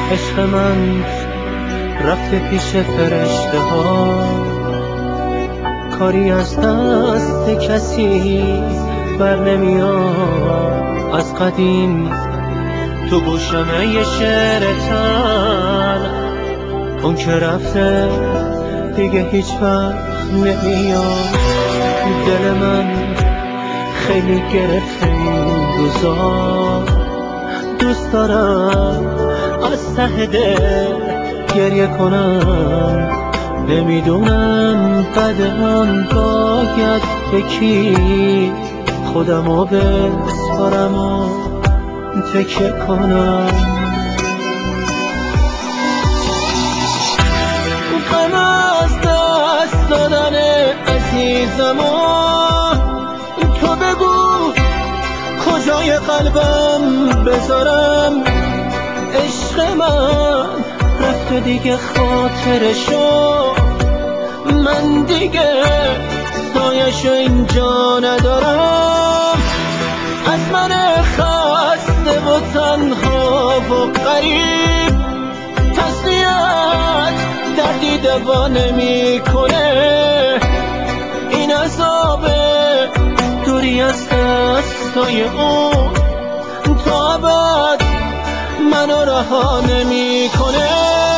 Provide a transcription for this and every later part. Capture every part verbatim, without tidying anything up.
عشق من رفته پیش فرشته ها، کاری از دست کسی بر نمیاد. از قدیم تو گوشمه یه شعر تلخ، اون که رفته دیگه هیچ وقت نمیاد. دل من خیلی گرفته این روزا، دوست دارم از ته دل گریه کنم. نمیدونم بعد آن باید به کی خودمو بسپارم و تکیه کنم. غم از دست دادن عزیزمو تو بگو کجای قلبم بذارم. عشق من رفته دیگه خاطرشو، من دیگه سایشو اینجا ندارم. از من خسته و تنها و غریب تسلیت دردی دوا نمیکنه. این عذاب دوری از دستای اون تا ابد منو رها نمیکنه.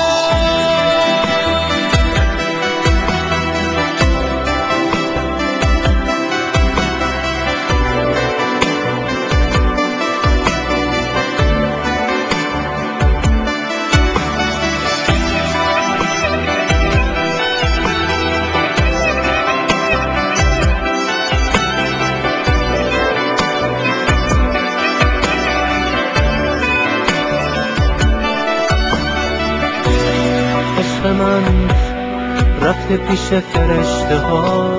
عشق من رفته پیش فرشته ها،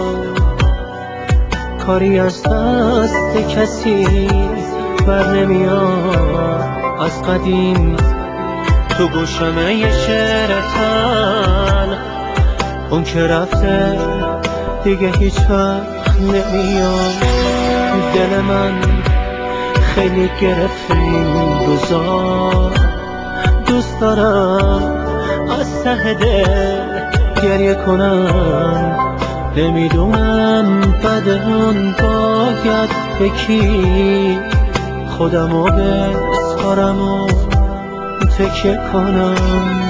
کاری از دست کسی بر نمیاد. از قدیم تو گوشمه یه شعر تلخ، اون که رفته دیگه هیچ وقت نمیاد. دل من خیلی گرفته این روزا، دوست دارم از ته دل گریه کنم. نمیدونم بعد آن باید به کی خودمو بسپارم و تکیه کنم.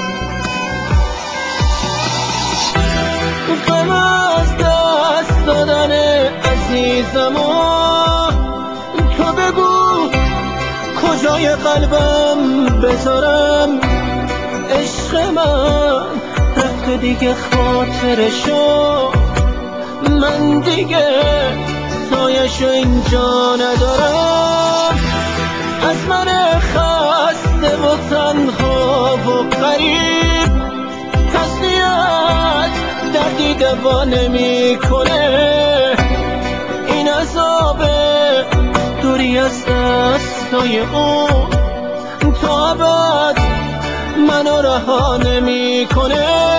غم از دست دادن عزیزمو تو بگو کجای قلبم بذارم. عشق من رفته دیگه خاطرشو، من دیگه سایشو اینجا ندارم. از من خسته و تنها و غریب تسلیت دردی دوا نمیکنه. این عذاب دوری از دستای اون تا ابد منو رها نمیکنه.